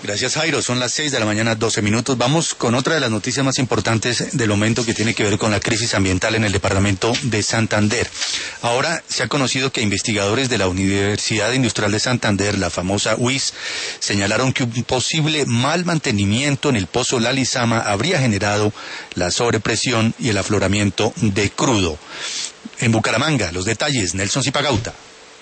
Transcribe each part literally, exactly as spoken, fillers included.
Gracias, Jairo. Son las seis de la mañana, doce minutos. Vamos con otra de las noticias más importantes del momento, que tiene que ver con la crisis ambiental en el departamento de Santander. Ahora se ha conocido que investigadores de la Universidad Industrial de Santander, la famosa U I S, señalaron que un posible mal mantenimiento en el pozo La Lizama habría generado la sobrepresión y el afloramiento de crudo. En Bucaramanga, los detalles, Nelson Zipagauta.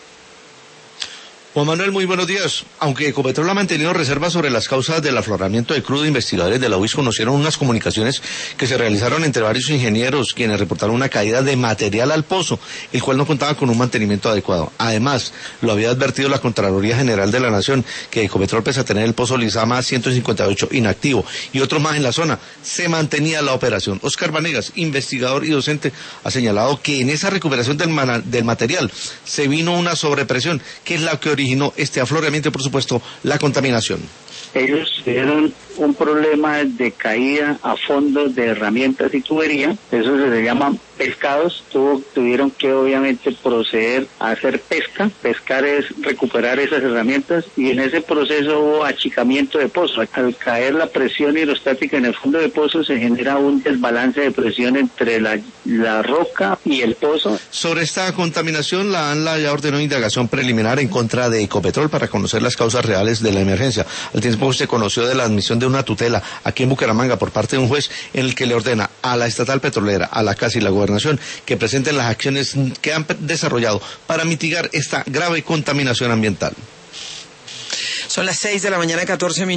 Juan Manuel, muy buenos días. Aunque Ecopetrol ha mantenido reservas sobre las causas del afloramiento de crudo, investigadores de la U I S conocieron unas comunicaciones que se realizaron entre varios ingenieros, quienes reportaron una caída de material al pozo, el cual no contaba con un mantenimiento adecuado. Además, lo había advertido la Contraloría General de la Nación, que Ecopetrol, pese a tener el pozo Lizama ciento cincuenta y ocho inactivo y otros más en la zona, se mantenía la operación. Oscar Vanegas, investigador y docente, ha señalado que en esa recuperación del, del material se vino una sobrepresión, que es la que originó este afloramiento y, por supuesto, la contaminación. Ellos tuvieron un problema de caída a fondo de herramientas y tubería, eso se le llama pescados. Tuvo, tuvieron que obviamente proceder a hacer pesca. Pescar es recuperar esas herramientas, y en ese proceso hubo achicamiento de pozo. Al caer la presión hidrostática en el fondo de pozo, se genera un desbalance de presión entre la, la roca y el pozo. Sobre esta contaminación, la ANLA ya ordenó indagación preliminar en contra de Ecopetrol para conocer las causas reales de la emergencia. Al tiempo se conoció de la admisión de una tutela aquí en Bucaramanga por parte de un juez, en el que le ordena a la estatal petrolera, a la CAS y la gobernación que presenten las acciones que han desarrollado para mitigar esta grave contaminación ambiental. Son las seis de la mañana, catorce minutos.